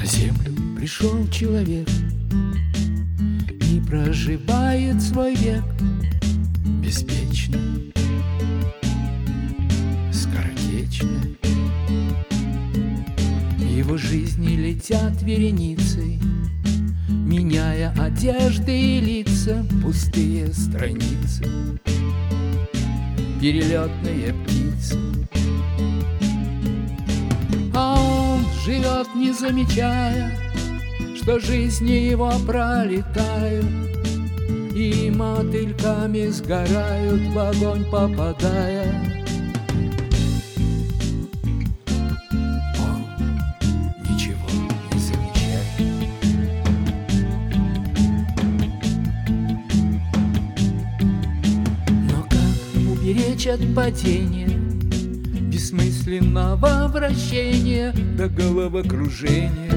землю пришел человек и проживает свой век беспечно, скоротечно. Его жизни летят вереницей, меняя одежды и лица, пустые страницы, перелетные птицы. А он живет, не замечая, что жизни его пролетают и мотыльками сгорают, в огонь попадая. Он ничего не замечает. Но как уберечь от падения, бессмысленного вращения до головокружения,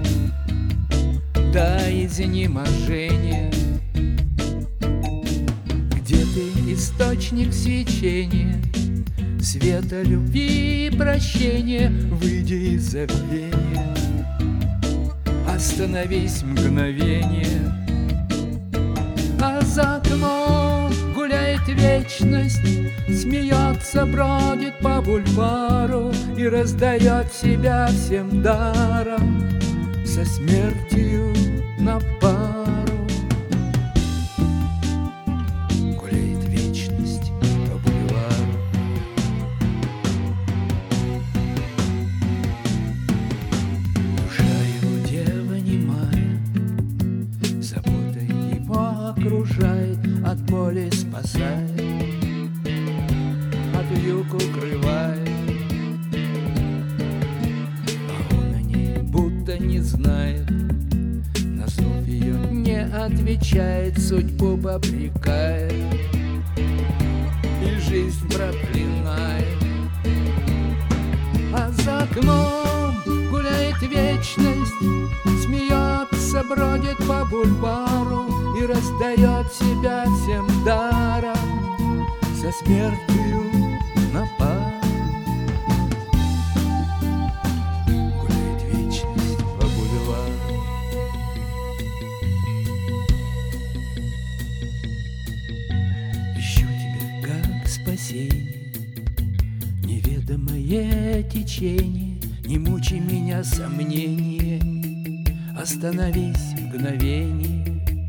до изнеможения? Где ты, источник свечения, света, любви и прощения? Выйди из забвения, остановись мгновение. А за окном гуляет вечность, смеется, бродит по бульвару и раздает себя всем даром, со смертью на пару. Гуляет вечность по бульвару. Душа его дева немая, заботой его окружает, от боли спасает, от вьюг укрывает. А он о ней будто не знает, на зов ее не отвечает, судьбу попрекает и жизнь проклинает. А за окном гуляет вечность, смеется, бродит по бульвару и раздает себя всем даром, со смертью на пару. Гуляет вечность по бульвару. Ищу тебя как спасение, неведомое течение, не мучай меня сомнение, остановись мгновение.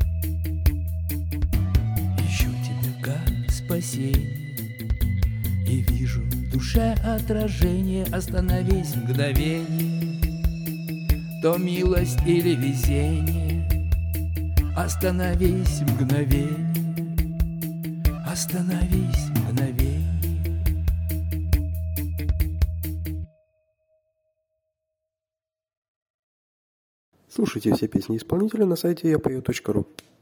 Ищу тебя как спасение и вижу в душе отражение, остановись мгновение. То милость или везение, остановись мгновение, остановись мгновение. Слушайте все песни исполнителя на сайте yapою.ru.